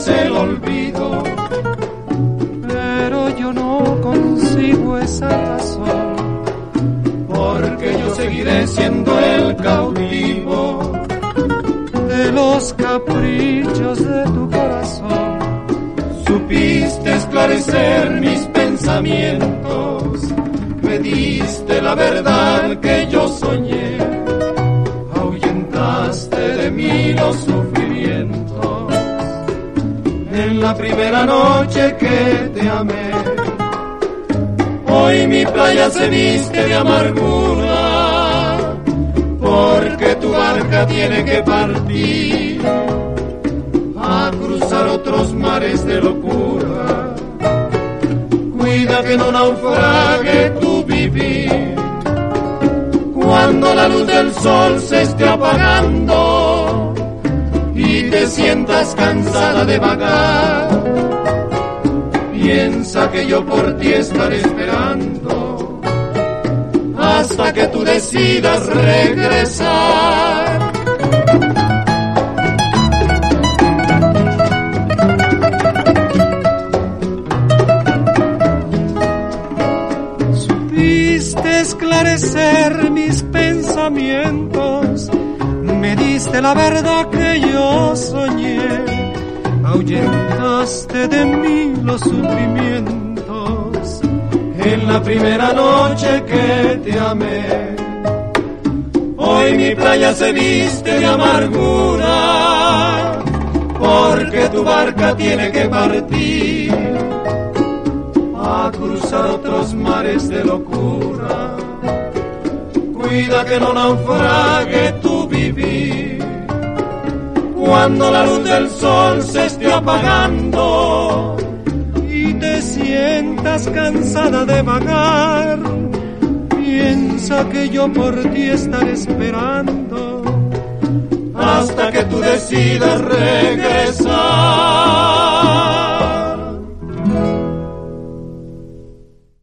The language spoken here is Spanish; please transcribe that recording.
el olvido. Pero yo no consigo esa razón, porque yo seguiré siendo el cautivo de los caprichos de tu corazón. Supiste esclarecer mis pensamientos, me diste la verdad que yo soñé, ahuyentaste de mí los sufrimientos. En la primera noche que te amé, hoy mi playa se viste de amargura, porque tu barca tiene que partir a cruzar otros mares de locura. Cuida que no naufrague tu vivir cuando la luz del sol se esté apagando y te sientas cansada de vagar. Piensa que yo por ti estaré esperando hasta que tú decidas regresar. Supiste esclarecer mis pensamientos, me diste la verdad que yo soñé, ahuyentaste de mí los sufrimientos. En la primera noche que te amé, hoy mi playa se viste de amargura, porque tu barca tiene que partir a cruzar otros mares de locura. Cuida que no naufrague tu vivir cuando la luz del sol se esté apagando y te sientas cansada de vagar. Piensa que yo por ti estaré esperando hasta que tú decidas regresar.